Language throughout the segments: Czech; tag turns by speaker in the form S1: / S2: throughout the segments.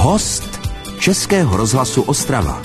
S1: Host Českého rozhlasu Ostrava.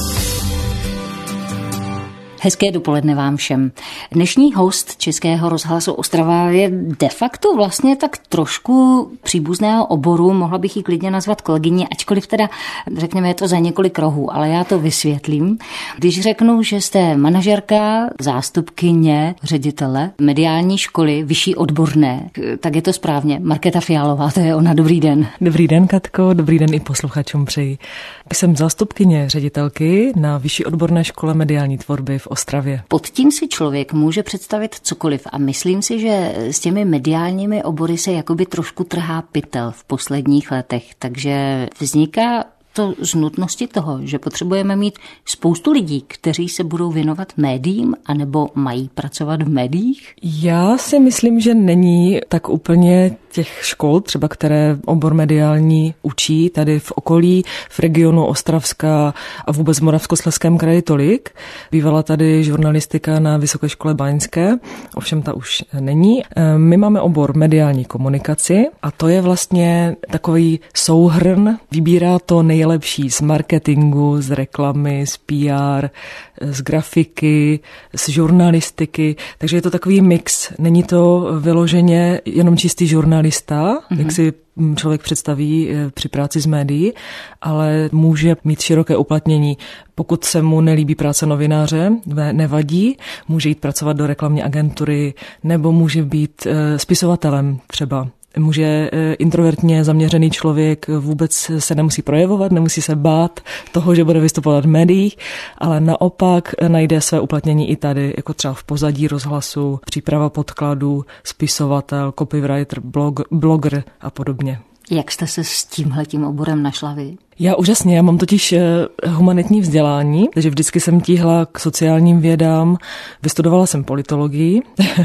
S2: Hezké dopoledne vám všem. Dnešní host Českého rozhlasu Ostrava je de facto vlastně tak trošku příbuzného oboru, mohla bych ji klidně nazvat kolegyně, ačkoliv teda řekněme je to za několik rohů, ale já to vysvětlím. Když řeknu, že jste manažerka, zástupkyně, ředitele mediální školy, vyšší odborné, tak je to správně. Markéta Fialová, to je ona. Dobrý den.
S3: Dobrý den, Katko, dobrý den i posluchačům přeji. Jsem zástupkyně ředitelky na vyšší odborné škole mediální tvorby v Ostravě.
S2: Pod tím si člověk může představit cokoliv a myslím si, že s těmi mediálními obory se jakoby trošku trhá pytel v posledních letech, takže vzniká to z nutnosti toho, že potřebujeme mít spoustu lidí, kteří se budou věnovat médiím anebo mají pracovat v médiích?
S3: Já si myslím, že není tak úplně těch škol, třeba které obor mediální učí tady v okolí, v regionu Ostravska a vůbec v Moravskoslezském kraji tolik. Bývala tady žurnalistika na Vysoké škole báňské, ovšem ta už není. My máme obor mediální komunikaci a to je vlastně takový souhrn, vybírá to nejlepší z marketingu, z reklamy, z PR, z grafiky, z žurnalistiky, takže je to takový mix. Není to vyloženě jenom čistý žurnalista, jak si člověk představí při práci s médií, ale může mít široké uplatnění. Pokud se mu nelíbí práce novináře, nevadí, může jít pracovat do reklamní agentury nebo může být spisovatelem třeba. Může introvertně zaměřený člověk vůbec se nemusí projevovat, nemusí se bát toho, že bude vystupovat v médiích, ale naopak najde své uplatnění i tady, jako třeba v pozadí rozhlasu, příprava podkladů, spisovatel, copywriter, blogger a podobně.
S2: Jak jste se s tímhletím oborem našla vy?
S3: Já úžasně, já mám totiž humanitní vzdělání, takže vždycky jsem tíhla k sociálním vědám, vystudovala jsem politologii,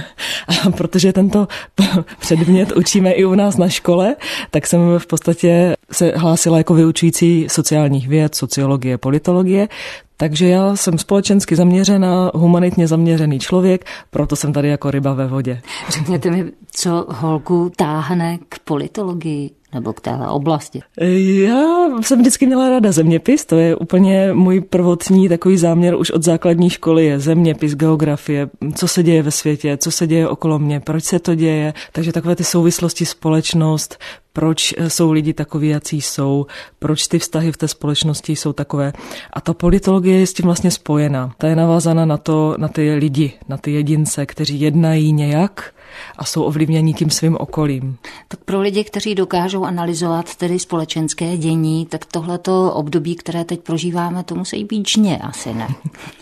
S3: a protože tento předmět učíme i u nás na škole, tak jsem v podstatě se hlásila jako vyučující sociálních věd, sociologie, politologie. Takže já jsem společensky zaměřená, humanitně zaměřený člověk, proto jsem tady jako ryba ve vodě.
S2: Řekněte mi, co holku táhne k politologii nebo k téhle oblasti?
S3: Já jsem vždycky měla ráda zeměpis, to je úplně můj prvotní takový záměr už od základní školy, je zeměpis, geografie, co se děje ve světě, co se děje okolo mě, proč se to děje, takže takové ty souvislosti, společnost, proč jsou lidi takoví, jací jsou, proč ty vztahy v té společnosti jsou takové. A ta politologie je s tím vlastně spojená. Ta je navázána na ty lidi, na ty jedince, kteří jednají nějak a jsou ovlivněni tím svým okolím.
S2: Tak pro lidi, kteří dokážou analyzovat tedy společenské dění, tak tohleto období, které teď prožíváme, to musí být žně, asi ne?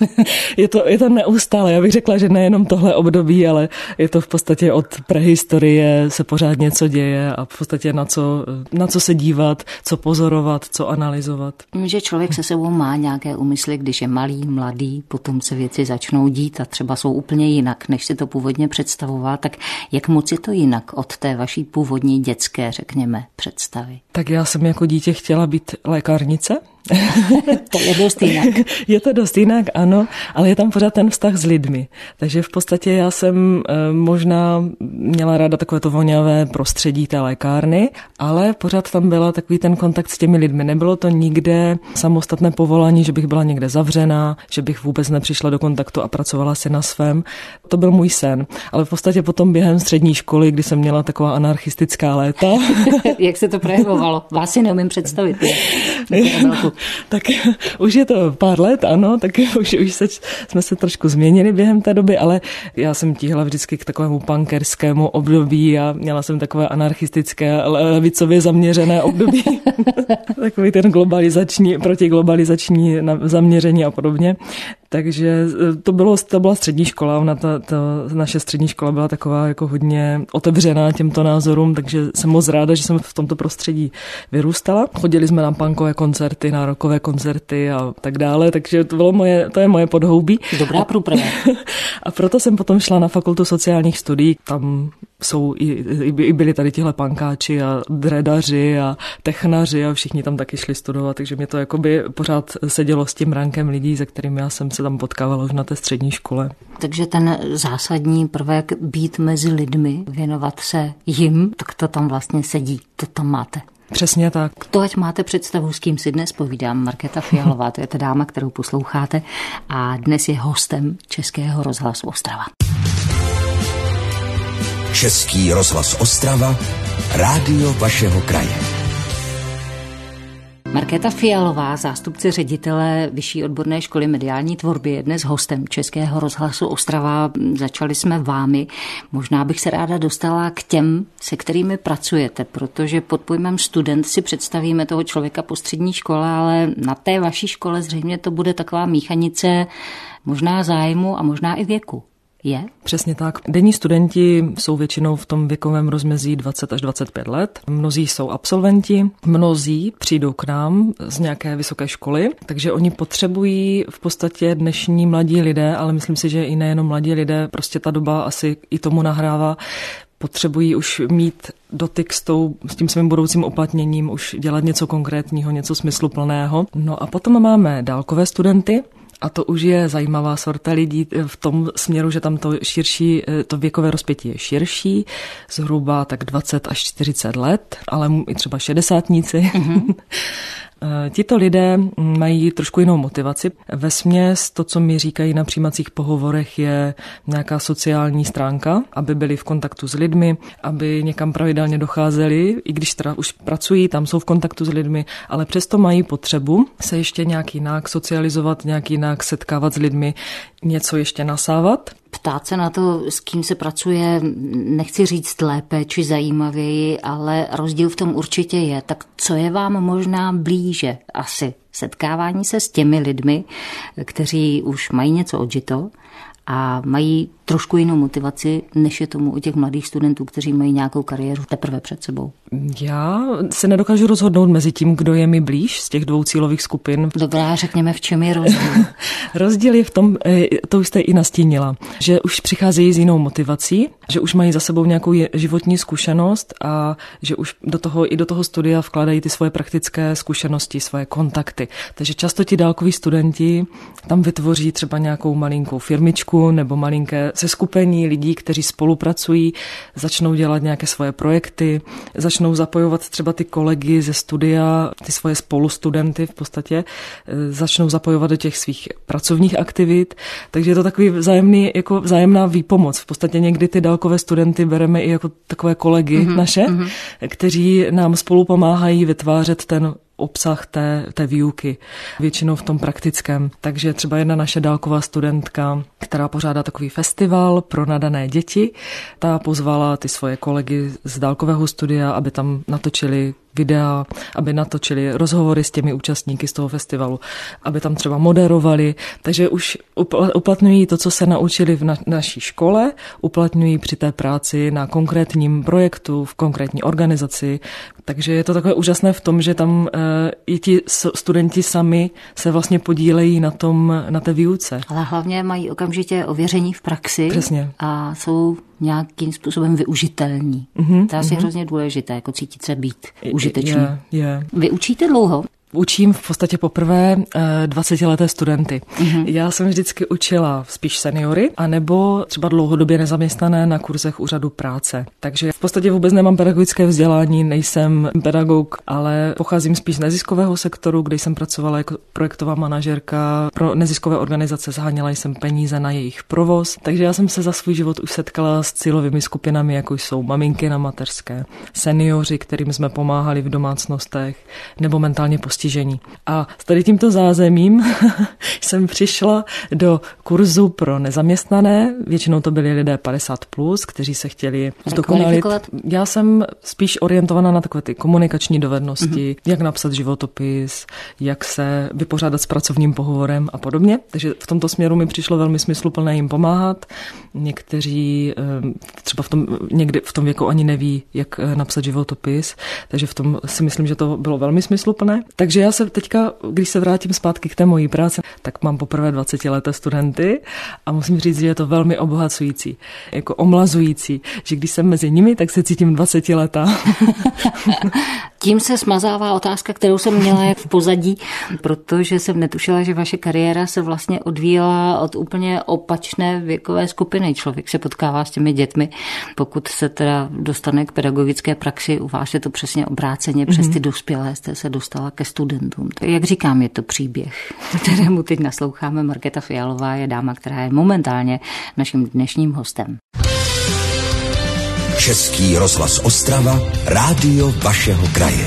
S3: Je to neustále. Já bych řekla, že nejenom tohle období, ale je to v podstatě od prehistorie se pořád něco děje a v podstatě na co se dívat, co pozorovat, co analyzovat.
S2: Že člověk se sebou má nějaké úmysly, když je malý, mladý, potom se věci začnou dít a třeba jsou úplně jinak, než si to původně představoval, tak jak moc je to jinak od té vaší původní dětské, řekněme, představy?
S3: Tak já jsem jako dítě chtěla být lékárnice.
S2: To je dost jinak.
S3: Je to dost jinak, ano, ale je tam pořád ten vztah s lidmi. Takže v podstatě já jsem možná měla ráda takovéto voňavé prostředí té lékárny, ale pořád tam byla takový ten kontakt s těmi lidmi. Nebylo to nikde samostatné povolání, že bych byla někde zavřená, že bych vůbec nepřišla do kontaktu a pracovala si na svém. To byl můj sen. Ale v podstatě potom během střední školy, kdy jsem měla taková anarchistická léta.
S2: Jak se to projevovalo? Vás si neumím představit.
S3: Tak už je to pár let, ano, tak už jsme se trošku změnili během té doby, ale já jsem tíhla vždycky k takovému punkerskému období a měla jsem takové anarchistické, levicově zaměřené období. Takový ten protiglobalizační zaměření a podobně. Takže to byla střední škola, naše střední škola byla taková jako hodně otevřená těmto názorům, takže jsem moc ráda, že jsem v tomto prostředí vyrůstala. Chodili jsme na punkové koncerty, na rockové koncerty a tak dále, takže to je moje podhoubí.
S2: Dobrá průprava.
S3: A proto jsem potom šla na fakultu sociálních studií, tam jsou i byli tady tihle punkáči a dredaři a technaři a všichni tam taky šli studovat, takže mě to jakoby pořád sedělo s tím rankem lidí, se kterými já jsem se tam potkávala už na té střední škole.
S2: Takže ten zásadní prvek být mezi lidmi, věnovat se jim, tak to tam vlastně sedí, to tam máte.
S3: Přesně tak.
S2: To ať máte představu, s kým si dnes povídám. Markéta Fialová, to je ta dáma, kterou posloucháte a dnes je hostem Českého rozhlasu Ostrava.
S1: Český rozhlas Ostrava, rádio vašeho kraje.
S2: Markéta Fialová, zástupce ředitele Vyšší odborné školy mediální tvorby, je dnes hostem Českého rozhlasu Ostrava. Začali jsme vámi. Možná bych se ráda dostala k těm, se kterými pracujete, protože pod pojmem student si představíme toho člověka po střední škole, ale na té vaší škole zřejmě to bude taková míchanice možná zájmu a možná i věku. Je?
S3: Přesně tak. Denní studenti jsou většinou v tom věkovém rozmezí 20 až 25 let. Mnozí jsou absolventi, mnozí přijdou k nám z nějaké vysoké školy, takže oni potřebují v podstatě dnešní mladí lidé, ale myslím si, že i nejenom mladí lidé, prostě ta doba asi i tomu nahrává, potřebují už mít dotyk s tím svým budoucím uplatněním, už dělat něco konkrétního, něco smysluplného. No a potom máme dálkové studenty, a to už je zajímavá sorta lidí v tom směru, že tam to věkové rozpětí je širší, zhruba tak 20 až 40 let, ale i třeba šedesátníci. Mm-hmm. Tito lidé mají trošku jinou motivaci. Vesměs to, co mi říkají na přijímacích pohovorech, je nějaká sociální stránka, aby byli v kontaktu s lidmi, aby někam pravidelně docházeli, i když teda už pracují, tam jsou v kontaktu s lidmi, ale přesto mají potřebu se ještě nějak jinak socializovat, nějak jinak setkávat s lidmi, něco ještě nasávat.
S2: Ptát se na to, s kým se pracuje, nechci říct lépe či zajímavěji, ale rozdíl v tom určitě je. Tak co je vám možná blíže? Asi setkávání se s těmi lidmi, kteří už mají něco odžito a mají trošku jinou motivaci, než je tomu u těch mladých studentů, kteří mají nějakou kariéru teprve před sebou.
S3: Já se nedokážu rozhodnout mezi tím, kdo je mi blíž z těch dvou cílových skupin.
S2: Dobrá, řekněme, v čem je rozdíl.
S3: Rozdíl je v tom, to už jste i nastínila, že už přicházejí s jinou motivací, že už mají za sebou nějakou životní zkušenost a že už do toho studia vkládají ty svoje praktické zkušenosti, svoje kontakty. Takže často ti dálkoví studenti tam vytvoří třeba nějakou malinkou firmičku nebo malinké seskupení lidí, kteří spolupracují, začnou dělat nějaké svoje projekty, začnou zapojovat třeba ty kolegy ze studia, ty svoje spolustudenty v podstatě, začnou zapojovat do těch svých pracovních aktivit, takže je to takový vzájemná výpomoc. V podstatě někdy ty dálkové studenty bereme i jako takové kolegy naše, kteří nám spolu pomáhají vytvářet ten obsah té výuky, většinou v tom praktickém. Takže třeba jedna naše dálková studentka, která pořádá takový festival pro nadané děti, ta pozvala ty svoje kolegy z dálkového studia, aby tam natočili videa, aby natočili rozhovory s těmi účastníky z toho festivalu, aby tam třeba moderovali. Takže už uplatňují to, co se naučili v naší škole, uplatňují při té práci na konkrétním projektu, v konkrétní organizaci. Takže je to takové úžasné v tom, že tam i ti studenti sami se vlastně podílejí na té výuce.
S2: Ale hlavně mají okamžitě ověření v praxi.
S3: Přesně.
S2: A jsou nějakým způsobem využitelní. To je asi hrozně důležité, jako cítit se být užitečný. Vy učíte dlouho?
S3: Učím v podstatě poprvé 20leté studenty. Já jsem vždycky učila spíš seniory, anebo třeba dlouhodobě nezaměstnané na kurzech úřadu práce. Takže v podstatě vůbec nemám pedagogické vzdělání, nejsem pedagog, ale pocházím spíš z neziskového sektoru, kde jsem pracovala jako projektová manažerka pro neziskové organizace, zháněla jsem peníze na jejich provoz. Takže já jsem se za svůj život už setkala s cílovými skupinami, jako jsou maminky na mateřské, seniori, kterým jsme pomáhali v domácnostech, nebo mentálně postižení. A s tady tímto zázemím jsem přišla do kurzu pro nezaměstnané. Většinou to byli lidé 50+, kteří se chtěli zdokonalit. Já jsem spíš orientovaná na takové ty komunikační dovednosti, jak napsat životopis, jak se vypořádat s pracovním pohovorem a podobně. Takže v tomto směru mi přišlo velmi smysluplné jim pomáhat. Někteří třeba někdy v tom věku ani neví, jak napsat životopis, takže v tom si myslím, že to bylo velmi smysluplné. Takže já se teďka, když se vrátím zpátky k té mojí práci, tak mám poprvé 20leté studenty a musím říct, že je to velmi obohacující, jako omlazující, že když jsem mezi nimi, tak se cítím 20letá.
S2: Tím se smazává otázka, kterou jsem měla jak v pozadí, protože jsem netušila, že vaše kariéra se vlastně odvíjela od úplně opačné věkové skupiny. Člověk se potkává s těmi dětmi, pokud se teda dostane k pedagogické praxi, u vás je to přesně obráceně, přes ty dospělé jste se dostala ke studentům. Jak říkám, je to příběh, kterému teď nasloucháme. Markéta Fialová je dáma, která je momentálně naším dnešním hostem.
S1: Český rozhlas Ostrava, rádio vašeho kraje.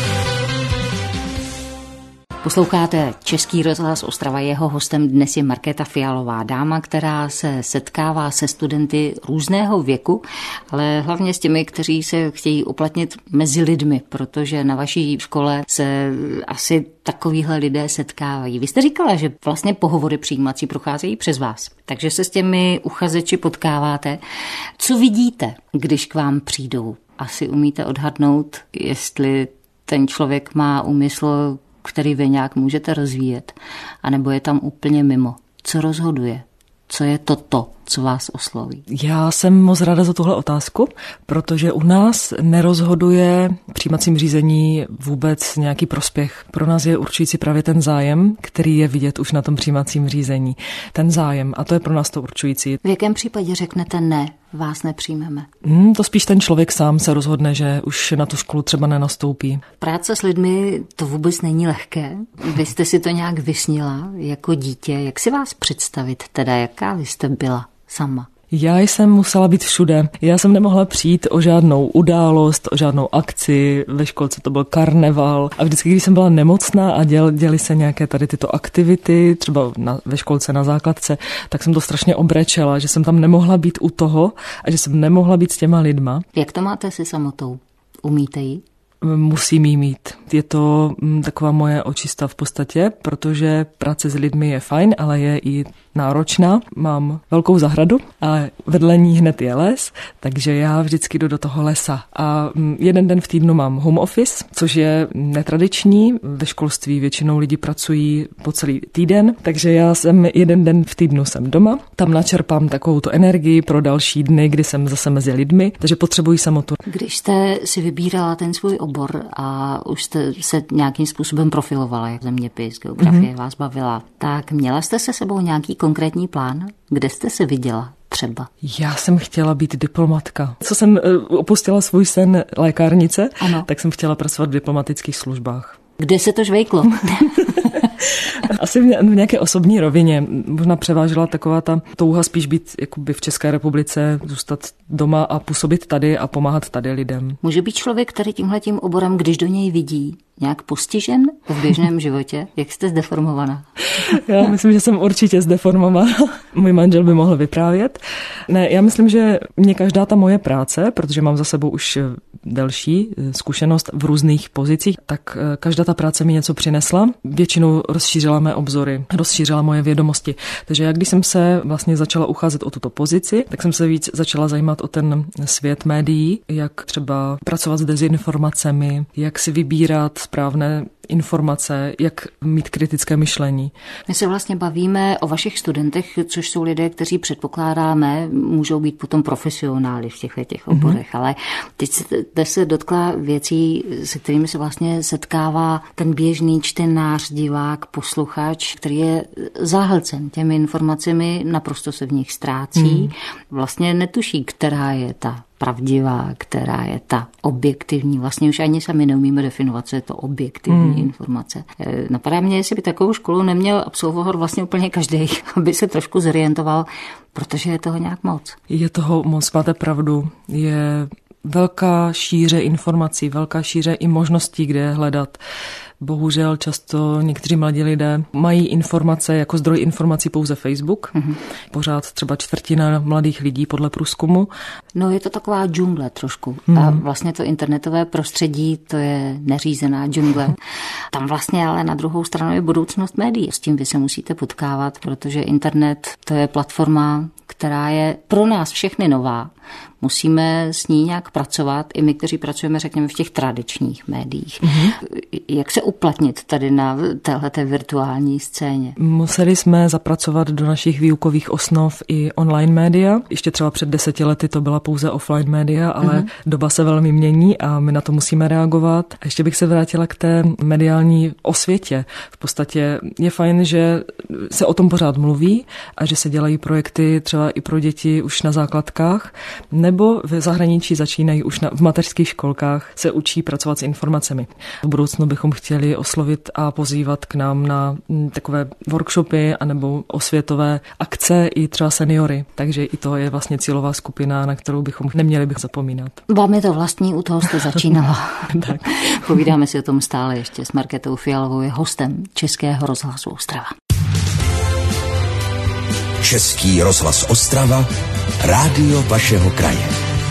S2: Posloucháte Český rozhlas Ostrava, jeho hostem dnes je Markéta Fialová, dáma, která se setkává se studenty různého věku, ale hlavně s těmi, kteří se chtějí uplatnit mezi lidmi, protože na vaší škole se asi takovýhle lidé setkávají. Vy jste říkala, že vlastně pohovory přijímací procházejí přes vás, takže se s těmi uchazeči potkáváte. Co vidíte, když k vám přijdou? Asi umíte odhadnout, jestli ten člověk má úmysl, který vy nějak můžete rozvíjet, anebo je tam úplně mimo. Co rozhoduje? Co je to, co vás osloví?
S3: Já jsem moc ráda za tuhle otázku, protože u nás nerozhoduje v přijímacím řízení vůbec nějaký prospěch. Pro nás je určující právě ten zájem, který je vidět už na tom přijímacím řízení. Ten zájem, a to je pro nás to určující.
S2: V jakém případě řeknete ne, vás nepřijmeme?
S3: To spíš ten člověk sám se rozhodne, že už na tu školu třeba nenastoupí.
S2: Práce s lidmi to vůbec není lehké. Vy jste si to nějak vysnila jako dítě. Jak si vás představit teda, jaká vy jste byla sama?
S3: Já jsem musela být všude. Já jsem nemohla přijít o žádnou událost, o žádnou akci. Ve školce to byl karneval. A vždycky, když jsem byla nemocná a děly se nějaké tady tyto aktivity, třeba ve školce na základce, tak jsem to strašně obrečela, že jsem tam nemohla být u toho a že jsem nemohla být s těma lidma.
S2: Jak to máte si samotou? Umíte ji?
S3: Musím jí mít. Je to taková moje očista v podstatě, protože práce s lidmi je fajn, ale je i náročná. Mám velkou zahradu a vedle ní hned je les, takže já vždycky jdu do toho lesa. A jeden den v týdnu mám home office, což je netradiční. Ve školství většinou lidi pracují po celý týden, takže já jsem jeden den v týdnu jsem doma. Tam načerpám takovou tu energii pro další dny, kdy jsem zase mezi lidmi, takže potřebuji samotu.
S2: Když jste si vybírala ten svůj obor a už jste se nějakým způsobem profilovala, jak zeměpis, geografie vás bavila, tak měla jste se sebou nějaký konkrétní plán? Kde jste se viděla třeba?
S3: Já jsem chtěla být diplomatka. Co jsem opustila svůj sen lékárnice, ano. Tak jsem chtěla pracovat v diplomatických službách.
S2: Kde se to žvejklo?
S3: Asi v nějaké osobní rovině. Možná převážila taková ta touha spíš být jakoby v České republice, zůstat doma a působit tady a pomáhat tady lidem.
S2: Může být člověk tady tímhletím oborem, když do něj vidí, nějak postižen v běžném životě? Jak jste zdeformovaná?
S3: Já myslím, že jsem určitě zdeformovaná. Můj manžel by mohl vyprávět. Ne, já myslím, že mě každá ta moje práce, protože mám za sebou už delší zkušenost v různých pozicích, tak každá ta práce mi něco přinesla. Většinou rozšířila mé obzory, rozšířila moje vědomosti. Takže já, když jsem se vlastně začala ucházet o tuto pozici, tak jsem se víc začala zajímat o ten svět médií, jak třeba pracovat s dezinformacemi, jak si vybírat správné informace, jak mít kritické myšlení.
S2: My se vlastně bavíme o vašich studentech, což jsou lidé, kteří předpokládáme, můžou být potom profesionály v těch oborech, ale teď jste se dotkla věcí, se kterými se vlastně setkává ten běžný čtenář, divák, posluchač, který je zahlcen těmi informacemi, naprosto se v nich ztrácí, vlastně netuší, která je ta pravdivá, která je ta objektivní. Vlastně už ani sami neumíme definovat, co je to objektivní informace. Napadá mě, jestli by takovou školu neměl absolvovat vlastně úplně každý, aby se trošku zorientoval, protože je toho nějak moc.
S3: Je toho moc, máte pravdu. Je velká šíře informací, velká šíře i možností, kde je hledat. Bohužel často někteří mladí lidé mají informace jako zdroj informací pouze Facebook. Pořád třeba čtvrtina mladých lidí podle průzkumu.
S2: No je to taková džungle trošku. A vlastně to internetové prostředí, to je neřízená džungle. Tam vlastně ale na druhou stranu je budoucnost médií. S tím vy se musíte potkávat, protože internet to je platforma, která je pro nás všechny nová. Musíme s ní nějak pracovat, i my, kteří pracujeme, řekněme, v těch tradičních médiích. Jak se uplatnit tady na téhleté virtuální scéně?
S3: Museli jsme zapracovat do našich výukových osnov i online média. Ještě třeba před 10 lety to byla pouze offline média, ale doba se velmi mění a my na to musíme reagovat. A ještě bych se vrátila k té mediální osvětě. V podstatě je fajn, že se o tom pořád mluví a že se dělají projekty třeba i pro děti už na základkách, nebo v zahraničí začínají už v mateřských školkách, se učí pracovat s informacemi. V budoucnu bychom chtěli oslovit a pozývat k nám na takové workshopy anebo osvětové akce i třeba seniory. Takže i to je vlastně cílová skupina, na kterou bychom neměli zapomínat.
S2: Vám je to vlastní, u toho jste začínala.
S3: Tak.
S2: Povídáme si o tom stále ještě s Markétou Fialovou, je hostem Českého rozhlasu Ostrava.
S1: Český rozhlas Ostrava, rádio vašeho kraje.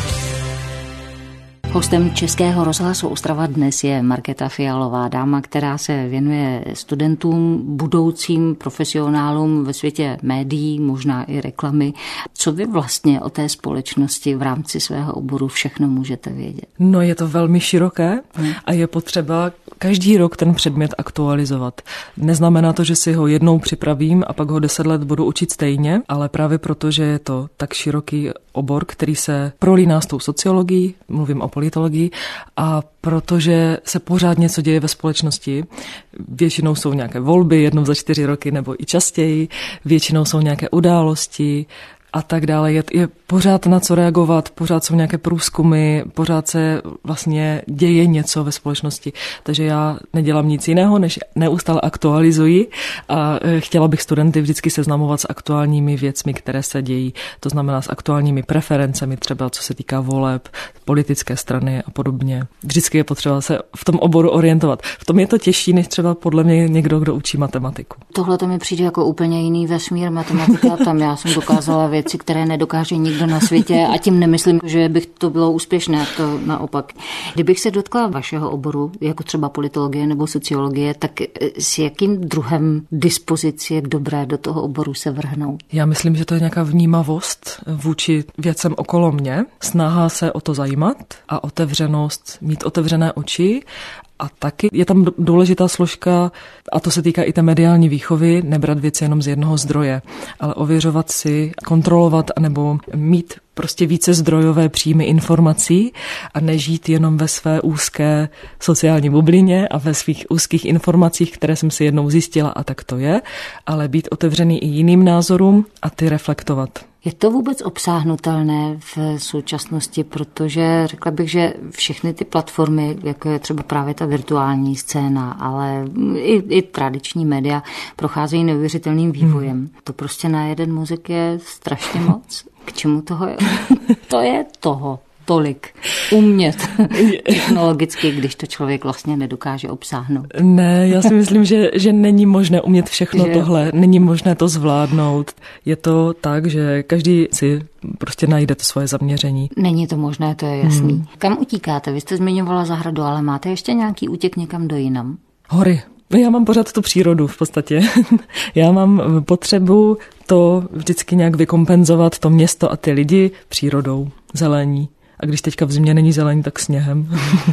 S2: Hostem Českého rozhlasu Ostrava dnes je Markéta Fialová, dáma, která se věnuje studentům, budoucím profesionálům ve světě médií, možná i reklamy. Co vy vlastně o té společnosti v rámci svého oboru všechno můžete vědět?
S3: No, je to velmi široké a je potřeba každý rok ten předmět aktualizovat. Neznamená to, že si ho jednou připravím a pak ho 10 let budu učit stejně, ale právě proto, že je to tak široký obor, který se prolíná s tou sociologií, mluvím o politologii, a protože se pořád něco děje ve společnosti. Většinou jsou nějaké volby, jednou za 4 roky nebo i častěji, většinou jsou nějaké události a tak dále. Je pořád na co reagovat, pořád jsou nějaké průzkumy, pořád se vlastně děje něco ve společnosti. Takže já nedělám nic jiného, než neustále aktualizuji a chtěla bych studenty vždycky seznamovat s aktuálními věcmi, které se dějí. To znamená s aktuálními preferencemi, třeba co se týká voleb, politické strany a podobně. Vždycky je potřeba se v tom oboru orientovat. V tom je to těžší, než třeba podle mě někdo, kdo učí matematiku.
S2: Tohle to mi přijde jako úplně jiný vesmír matematika. Tam já jsem dokázala věci, které nedokáže nikdo na světě, a tím nemyslím, že bych to bylo úspěšné, to naopak. Kdybych se dotkla vašeho oboru, jako třeba politologie nebo sociologie, tak s jakým druhem dispozici je dobré do toho oboru se vrhnout?
S3: Já myslím, že to je nějaká vnímavost vůči věcem okolo mě, snaha se o to zajímat a otevřenost, mít otevřené oči. A taky je tam důležitá složka, a to se týká i té mediální výchovy, nebrat věci jenom z jednoho zdroje, ale ověřovat si, kontrolovat anebo mít prostě více zdrojové příjmy informací a nežít jenom ve své úzké sociální bublině a ve svých úzkých informacích, které jsem si jednou zjistila a tak to je, ale být otevřený i jiným názorům a ty reflektovat.
S2: Je to vůbec obsáhnutelné v současnosti, protože řekla bych, že všechny ty platformy, jako je třeba právě ta virtuální scéna, ale i tradiční média, procházejí neuvěřitelným vývojem. To prostě na jeden mozek je strašně moc. K čemu toho je? To je toho. Tolik umět technologicky, když to člověk vlastně nedokáže obsáhnout.
S3: Ne, já si myslím, že není možné umět všechno tohle, není možné to zvládnout. Je to tak, že každý si prostě najde to svoje zaměření.
S2: Není to možné, to je jasný. Kam utíkáte? Vy jste zmiňovala zahradu, ale máte ještě nějaký útěk někam do jinam?
S3: Hory. Já mám pořád tu přírodu v podstatě. Já mám potřebu to vždycky nějak vykompenzovat, to město a ty lidi přírodou, zelení. A když teďka v zimě není zelení, tak sněhem.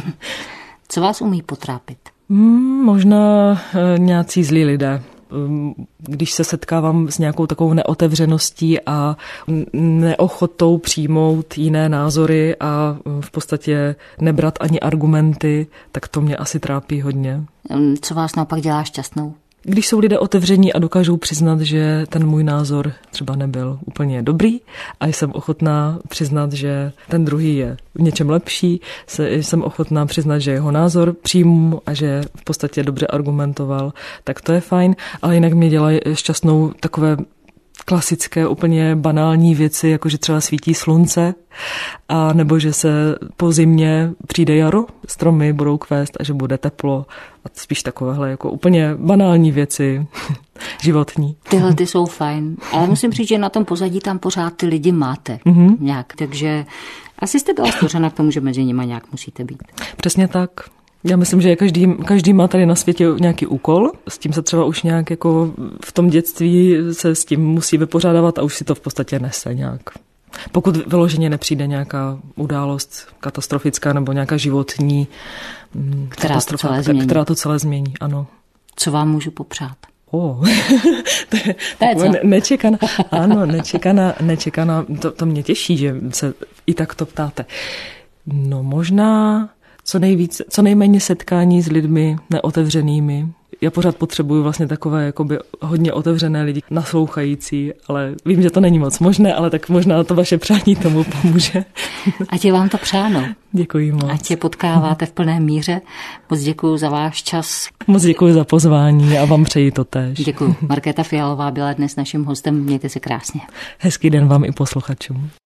S2: Co vás umí potrápit?
S3: Možná nějací zlí lidé. Když se setkávám s nějakou takovou neotevřeností a neochotou přijmout jiné názory a v podstatě nebrat ani argumenty, tak to mě asi trápí hodně.
S2: Co vás naopak dělá šťastnou?
S3: Když jsou lidé otevření a dokážou přiznat, že ten můj názor třeba nebyl úplně dobrý a jsem ochotná přiznat, že ten druhý je v něčem lepší, jsem ochotná přiznat, že jeho názor přijmu a že v podstatě dobře argumentoval, tak to je fajn, ale jinak mě dělají šťastnou takové klasické, úplně banální věci, jako že třeba svítí slunce, a nebo že se po zimě přijde jaro, stromy budou kvést a že bude teplo a spíš takovéhle jako úplně banální věci životní.
S2: Tyhle ty jsou fajn, ale musím říct, že na tom pozadí tam pořád ty lidi máte nějak, takže asi jste byla stvořena k tomu, že mezi nimi nějak musíte být.
S3: Přesně tak. Já myslím, že každý má tady na světě nějaký úkol, s tím se třeba už nějak jako v tom dětství se s tím musí vypořádávat a už si to v podstatě nese nějak. Pokud vyloženě nepřijde nějaká událost katastrofická nebo nějaká životní katastrofa, která to celé změní, ano.
S2: Co vám můžu popřát?
S3: To je nečekaná, to mě těší, že se i tak to ptáte. No možná co nejméně setkání s lidmi neotevřenými. Já pořád potřebuju vlastně takové jakoby hodně otevřené lidi, naslouchající, ale vím, že to není moc možné, ale tak možná to vaše přání tomu pomůže.
S2: Ať je vám to přáno.
S3: Děkuji moc.
S2: Ať je potkáváte v plné míře. Moc děkuji za váš čas.
S3: Moc děkuji za pozvání a vám přeji to též.
S2: Děkuji. Markéta Fialová byla dnes naším hostem. Mějte se krásně.
S3: Hezký den vám i posluchačům.